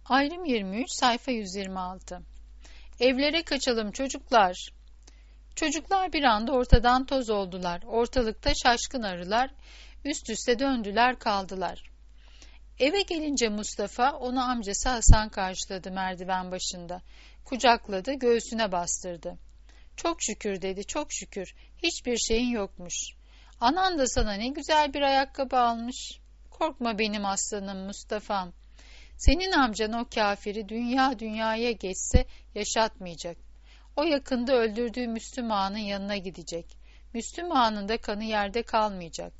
Ayrım 23, sayfa 126. Evlere kaçalım çocuklar. Çocuklar bir anda ortadan toz oldular. Ortalıkta şaşkın arılar üst üste döndüler kaldılar. Eve gelince Mustafa onu amcası Hasan karşıladı merdiven başında. Kucakladı, göğsüne bastırdı. Çok şükür dedi, çok şükür. Hiçbir şeyin yokmuş. Anan da sana ne güzel bir ayakkabı almış. Korkma benim aslanım Mustafa'm. Senin amcan o kafiri dünyaya geçse yaşatmayacak. O yakında öldürdüğü Müslümanın yanına gidecek. Müslümanın da kanı yerde kalmayacak.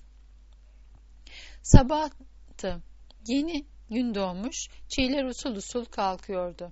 Sabahtı. Yeni gün doğmuş, çiğler usul usul kalkıyordu.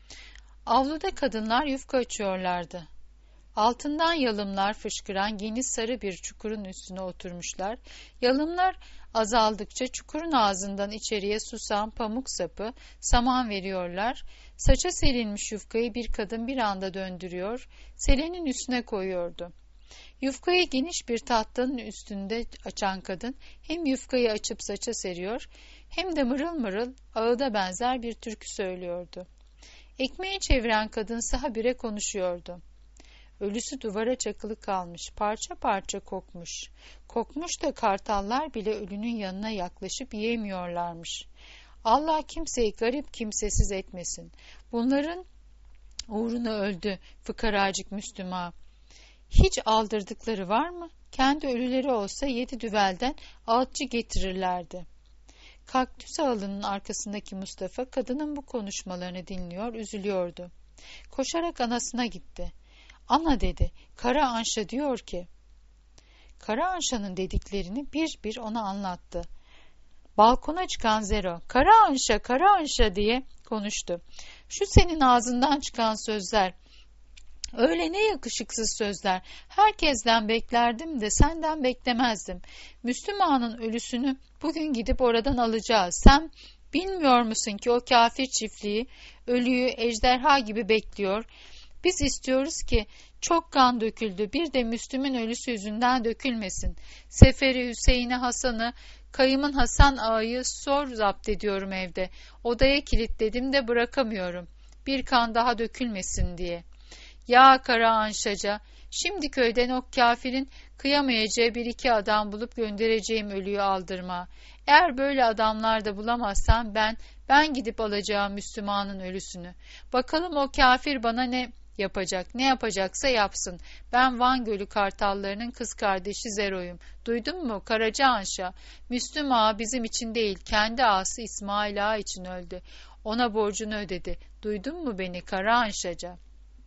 Avluda kadınlar yufka açıyorlardı. Altından yalımlar fışkıran geniş sarı bir çukurun üstüne oturmuşlar. Yalımlar azaldıkça çukurun ağzından içeriye susam, pamuk sapı, saman veriyorlar. Saça serilmiş yufkayı bir kadın bir anda döndürüyor, selenin üstüne koyuyordu. Yufkayı geniş bir tahtanın üstünde açan kadın hem yufkayı açıp saça seriyor, hem de mırıl mırıl ağıda benzer bir türkü söylüyordu. Ekmeği çeviren kadınsa habire konuşuyordu. Ölüsü duvara çakılı kalmış, parça parça kokmuş. Kokmuş da kartallar bile ölünün yanına yaklaşıp yiyemiyorlarmış. Allah kimseyi garip kimsesiz etmesin. Bunların uğruna öldü fıkaracık Müslüman. Hiç aldırdıkları var mı? Kendi ölüleri olsa 7 düvelden ağıtçı getirirlerdi. Kaktüs ağılının arkasındaki Mustafa kadının bu konuşmalarını dinliyor, üzülüyordu. Koşarak anasına gitti. Ana dedi, Kara Anşa diyor ki. Kara Anşa'nın dediklerini bir bir ona anlattı. Balkona çıkan Zero, Kara Anşa, Kara Anşa diye konuştu. Şu senin ağzından çıkan sözler, öyle ne yakışıksız sözler. Herkesten beklerdim de senden beklemezdim. Müslümanın ölüsünü bugün gidip oradan alacağız. Sen bilmiyor musun ki o kafir çiftliği ölüyü ejderha gibi bekliyor. Biz istiyoruz ki çok kan döküldü. Bir de Müslüm'ün ölüsü yüzünden dökülmesin. Seferi, Hüseyin'i, Hasan'ı, kayımın Hasan ağayı zor zapt ediyorum evde. Odaya kilitledim de bırakamıyorum. Bir kan daha dökülmesin diye. Ya Kara Anşaca, şimdi köyden o kafirin kıyamayacağı bir iki adam bulup göndereceğim ölüyü aldırma. Eğer böyle adamlar da bulamazsam ben gidip alacağım Müslümanın ölüsünü. Bakalım o kafir bana ne yapacak, ne yapacaksa yapsın. Ben Van Gölü kartallarının kız kardeşi Zero'yum. Duydun mu Karaca Anşa? Müslüm ağa bizim için değil, kendi ağası İsmail ağa için öldü. Ona borcunu ödedi. Duydun mu beni Kara Anşaca?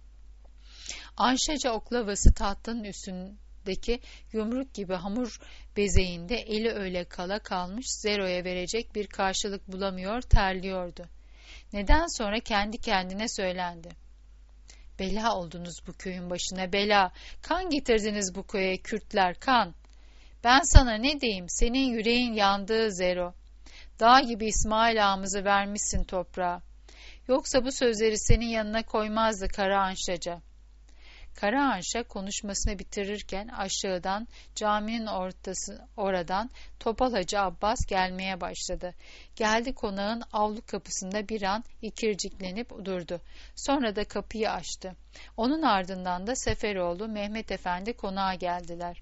Anşaca oklavası tahtanın üstündeki yumruk gibi hamur bezeğinde eli öyle kala kalmış Zero'ya verecek bir karşılık bulamıyor, terliyordu. Neden sonra kendi kendine söylendi. Bela oldunuz bu köyün başına, bela. Kan getirdiniz bu köye Kürtler, kan. Ben sana ne diyeyim, senin yüreğin yandığı Zero. Dağ gibi İsmail ağamızı vermişsin toprağa. Yoksa bu sözleri senin yanına koymazdı Kara Anşaca. Kara Anşa konuşmasını bitirirken aşağıdan caminin oradan Topal Hacı Abbas gelmeye başladı. Geldi konağın avlu kapısında bir an ikirciklenip durdu. Sonra da kapıyı açtı. Onun ardından da Seferoğlu Mehmet Efendi konağa geldiler.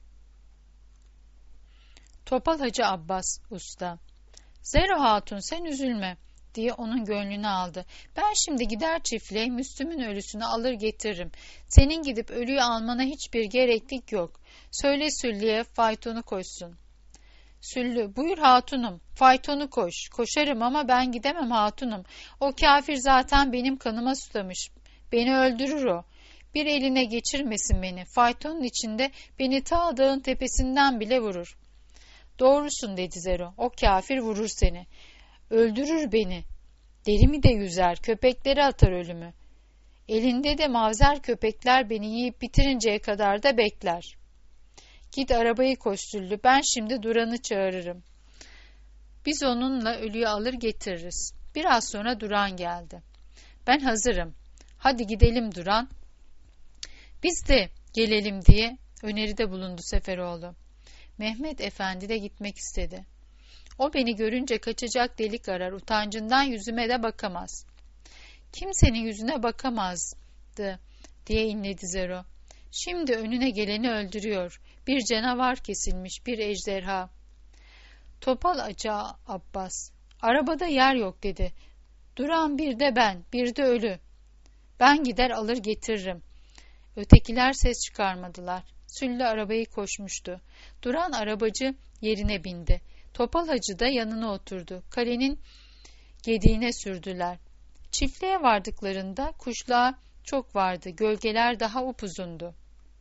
Topal Hacı Abbas usta. Zero Hatun sen üzülme diye onun gönlünü aldı. Ben şimdi gider çiftliğe Müslüm'ün ölüsünü alır getiririm. Senin gidip ölüyü almana hiçbir gereklik yok. Söyle Süllü'ye faytonu koşsun. Süllü, buyur hatunum, faytonu koş. Koşarım ama ben gidemem hatunum. O kafir zaten benim kanıma susamış. Beni öldürür o. Bir eline geçirmesin beni. Faytonun içinde beni ta dağın tepesinden bile vurur. Doğrusun dedi Zero. O kafir vurur seni. Öldürür beni. Derimi de yüzer, köpekleri atar ölümü. Elinde de mavzer köpekler beni yiyip bitirinceye kadar da bekler. Git arabayı koşturlu, ben şimdi Duran'ı çağırırım. Biz onunla ölüyü alır getiririz. Biraz sonra Duran geldi. Ben hazırım. Hadi gidelim Duran. Biz de gelelim diye öneride bulundu Seferoğlu. Mehmet Efendi de gitmek istedi. O beni görünce kaçacak delik arar, utancından yüzüme de bakamaz. Kimsenin yüzüne bakamazdı diye inledi Zero. Şimdi önüne geleni öldürüyor. Bir canavar kesilmiş, bir ejderha. Topal Aca Abbas, arabada yer yok dedi. Duran bir de ben, bir de ölü. Ben gider alır getiririm. Ötekiler ses çıkarmadılar. Süllü arabayı koşmuştu. Duran arabacı yerine bindi. Topal Hacı da yanına oturdu. Kalenin gediğine sürdüler. Çiftliğe vardıklarında kuşlar çok vardı. Gölgeler daha upuzundu.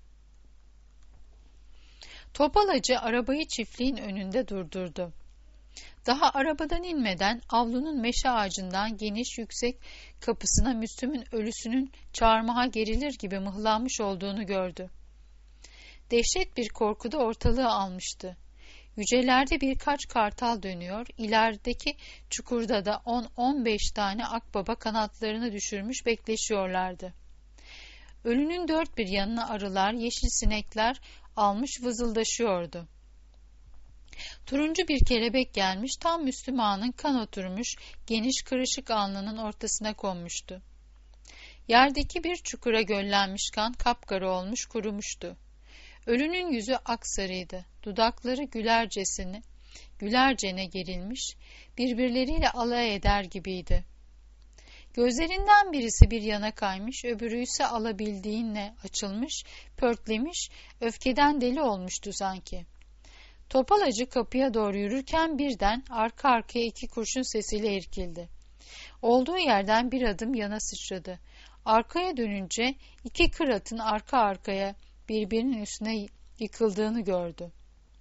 Topal Hacı arabayı çiftliğin önünde durdurdu. Daha arabadan inmeden avlunun meşe ağacından geniş yüksek kapısına Müslüm'ün ölüsünün çarmıha gerilir gibi mıhlanmış olduğunu gördü. Dehşet bir korku da ortalığı almıştı. Yücelerde birkaç kartal dönüyor, ilerideki çukurda da 10-15 tane akbaba kanatlarını düşürmüş bekleşiyorlardı. Ölünün dört bir yanına arılar, yeşil sinekler almış vızıldaşıyordu. Turuncu bir kelebek gelmiş, tam Müslümanın kan oturmuş, geniş kırışık alnının ortasına konmuştu. Yerdeki bir çukura göllenmiş kan kapkara olmuş, kurumuştu. Ölünün yüzü aksarıydı, dudakları gülercene gerilmiş, birbirleriyle alay eder gibiydi. Gözlerinden birisi bir yana kaymış, öbürü ise alabildiğinle açılmış, pörtlemiş, öfkeden deli olmuştu sanki. Topal Hacı kapıya doğru yürürken birden arka arkaya iki kurşun sesiyle irkildi. Olduğu yerden bir adım yana sıçradı. Arkaya dönünce iki kır atın arka arkaya birbirinin üstüne yıkıldığını gördü.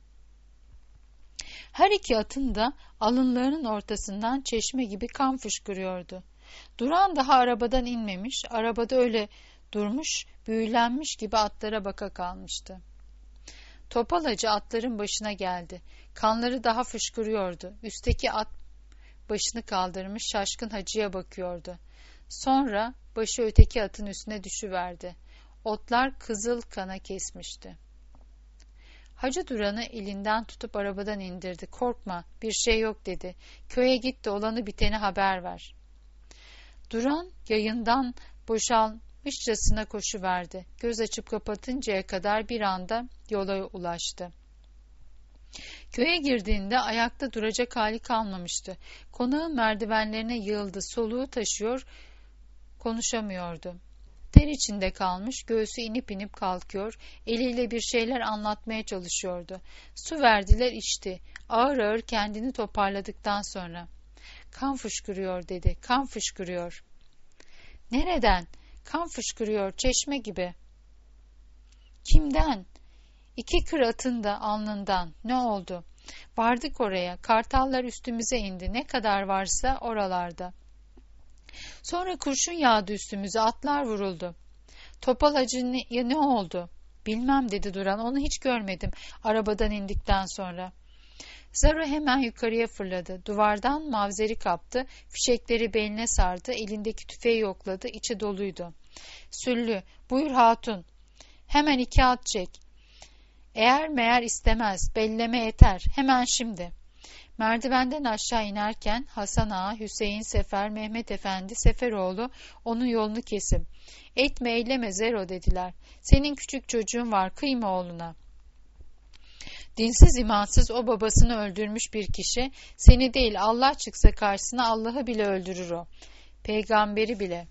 Her iki atın da alınlarının ortasından çeşme gibi kan fışkırıyordu. Duran daha arabadan inmemiş, arabada öyle durmuş, büyülenmiş gibi atlara baka kalmıştı. Topal Hacı atların başına geldi. Kanları daha fışkırıyordu. Üstteki at başını kaldırmış şaşkın hacıya bakıyordu. Sonra başı öteki atın üstüne düşüverdi. Otlar kızıl kana kesmişti. Hacı Duran'ı elinden tutup arabadan indirdi. Korkma, bir şey yok dedi. Köye git de olanı biteni haber ver. Duran yayından boşalmışçasına koşuverdi. Göz açıp kapatıncaya kadar bir anda yola ulaştı. Köye girdiğinde ayakta duracak hali kalmamıştı. Konağın merdivenlerine yığıldı, soluğu taşıyor, konuşamıyordu. Ter içinde kalmış, göğsü inip inip kalkıyor, eliyle bir şeyler anlatmaya çalışıyordu. Su verdiler, içti. Ağır ağır kendini toparladıktan sonra. Kan fışkırıyor dedi, kan fışkırıyor. Nereden? Kan fışkırıyor, çeşme gibi. Kimden? İki kır atın da alnından. Ne oldu? Vardık oraya, kartallar üstümüze indi, ne kadar varsa oralarda. Sonra kurşun yağdı üstümüze, atlar vuruldu. Topal Hacı'ya ne oldu? Bilmem dedi Duran, onu hiç görmedim arabadan indikten sonra. Zaro hemen yukarıya fırladı. Duvardan mavzeri kaptı, fişekleri beline sardı, elindeki tüfeği yokladı, içi doluydu. Süllü, buyur hatun, hemen iki at çek. Eğer meğer istemez, belleme yeter, hemen şimdi. Merdivenden aşağı inerken Hasan Ağa, Hüseyin Sefer, Mehmet Efendi, Seferoğlu onun yolunu kesim. Etme eyleme Zero dediler. Senin küçük çocuğun var, kıyma oğluna. Dinsiz imansız o babasını öldürmüş bir kişi, seni değil Allah çıksa karşısına Allah'ı bile öldürür o. Peygamberi bile.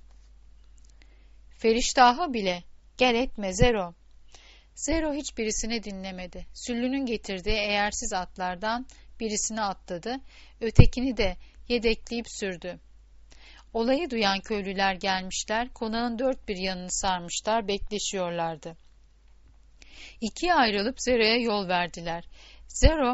Feriştahı bile. Gel etme Zero. Zero hiçbirisini dinlemedi. Süllünün getirdiği eğersiz atlardan birisini atladı, ötekini de yedekleyip sürdü. Olayı duyan köylüler gelmişler, konağın dört bir yanını sarmışlar, bekleşiyorlardı. İkiye ayrılıp Zero'ya yol verdiler. Zero,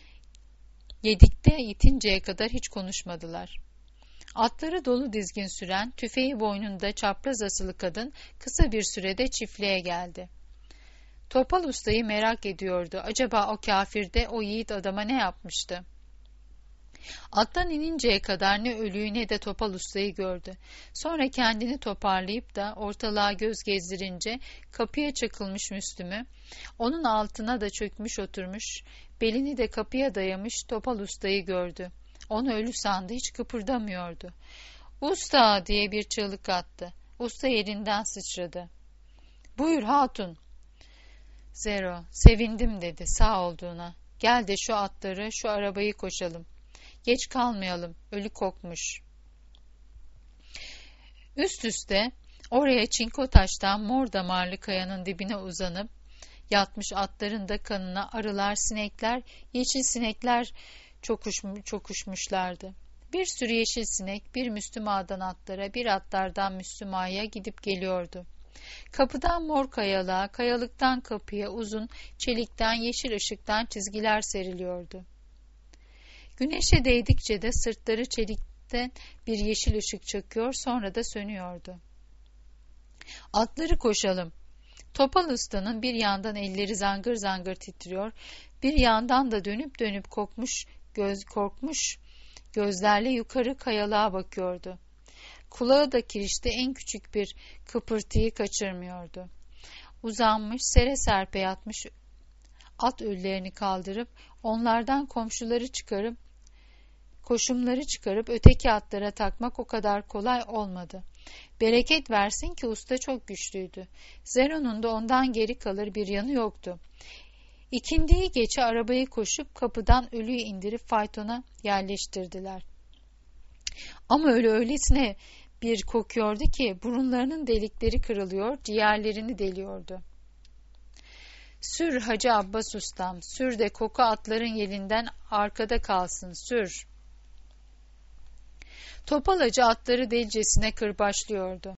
yedikte yitinceye kadar hiç konuşmadılar. Atları dolu dizgin süren, tüfeği boynunda çapraz asılı kadın kısa bir sürede çiftliğe geldi. Topal Usta'yı merak ediyordu. Acaba o kafirde o yiğit adama ne yapmıştı? Attan ininceye kadar ne ölüyü ne de Topal Usta'yı gördü. Sonra kendini toparlayıp da ortalığa göz gezdirince kapıya çakılmış Müslüm'ü, onun altına da çökmüş oturmuş, belini de kapıya dayamış Topal Usta'yı gördü. Onu ölü sandı, hiç kıpırdamıyordu. "Usta!" diye bir çığlık attı. Usta yerinden sıçradı. "Buyur hatun." Zero, "Sevindim," dedi sağ olduğuna. "Gel de şu atları, şu arabayı koşalım. Geç kalmayalım, ölü kokmuş." Üst üste oraya çinko taştan mor damarlı kayanın dibine uzanıp yatmış atların da kanına arılar, sinekler, yeşil sinekler çokuşmuşlardı. Bir sürü yeşil sinek bir Müslüma'dan atlara, bir atlardan Müslüma'ya gidip geliyordu. Kapıdan mor kayalığa, kayalıktan kapıya uzun, çelikten, yeşil ışıktan çizgiler seriliyordu. Güneşe değdikçe de sırtları çelikten bir yeşil ışık çakıyor, sonra da sönüyordu. "Atları koşalım." Topal Usta'nın bir yandan elleri zangır zangır titriyor, bir yandan da dönüp dönüp korkmuş gözlerle yukarı kayalığa bakıyordu. Kulağı da kirişte en küçük bir kıpırtıyı kaçırmıyordu. Uzanmış, sere serpe yatmış at ölülerini kaldırıp, onlardan koşumları çıkarıp öteki atlara takmak o kadar kolay olmadı. Bereket versin ki usta çok güçlüydü. Zero'nun da ondan geri kalır bir yanı yoktu. İkindiyi geçe arabayı koşup kapıdan ölüyü indirip faytona yerleştirdiler. Ama öylesine bir kokuyordu ki burunlarının delikleri kırılıyor, ciğerlerini deliyordu. "Sür Hacı Abbas ustam, sür de koku atların yelinden arkada kalsın, sür." Topal Hacı atları delicesine kırbaçlıyordu.